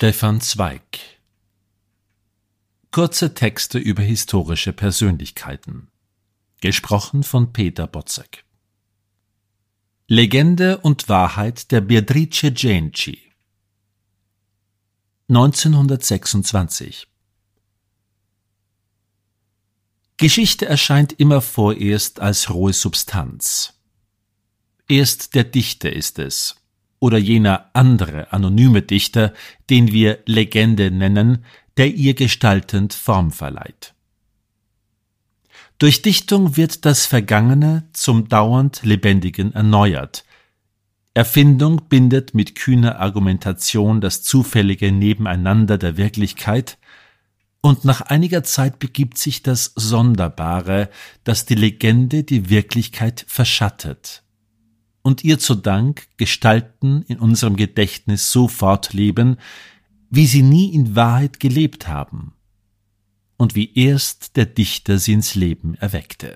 Stefan Zweig. Kurze Texte über historische Persönlichkeiten. Gesprochen von Peter Botzek. Legende und Wahrheit der Beatrice Cenci. 1926. Geschichte erscheint immer vorerst als rohe Substanz. Erst der Dichter ist es, oder jener andere anonyme Dichter, den wir Legende nennen, der ihr gestaltend Form verleiht. Durch Dichtung wird das Vergangene zum dauernd Lebendigen erneuert. Erfindung bindet mit kühner Argumentation das zufällige Nebeneinander der Wirklichkeit, und nach einiger Zeit begibt sich das Sonderbare, dass die Legende die Wirklichkeit verschattet und ihr zu Dank Gestalten in unserem Gedächtnis so fortleben, wie sie nie in Wahrheit gelebt haben und wie erst der Dichter sie ins Leben erweckte.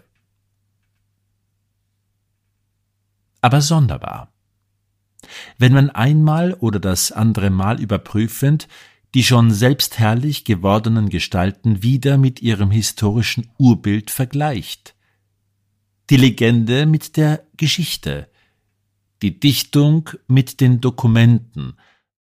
Aber sonderbar. Wenn man einmal oder das andere Mal überprüfend die schon selbstherrlich gewordenen Gestalten wieder mit ihrem historischen Urbild vergleicht, die Legende mit der Geschichte, die Dichtung mit den Dokumenten,